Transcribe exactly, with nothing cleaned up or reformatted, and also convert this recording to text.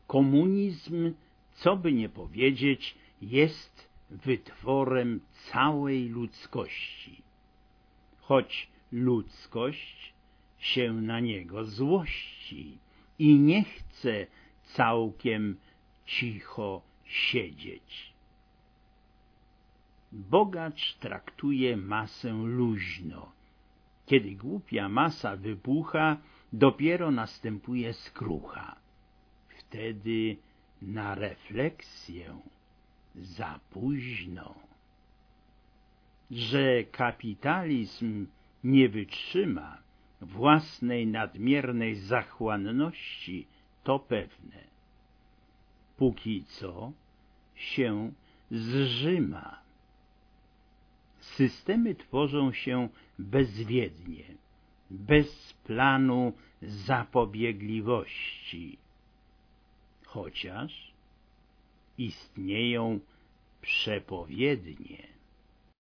Komunizm, co by nie powiedzieć, jest wytworem całej ludzkości, choć ludzkość się na niego złości i nie chce całkiem cicho siedzieć. Bogacz traktuje masę luźno. Kiedy głupia masa wybucha, dopiero następuje skrucha. Wtedy na refleksję za późno. Że kapitalizm nie wytrzyma własnej nadmiernej zachłanności, to pewne. Póki co się zżyma. Systemy tworzą się bezwiednie, bez planu zapobiegliwości, chociaż istnieją przepowiednie.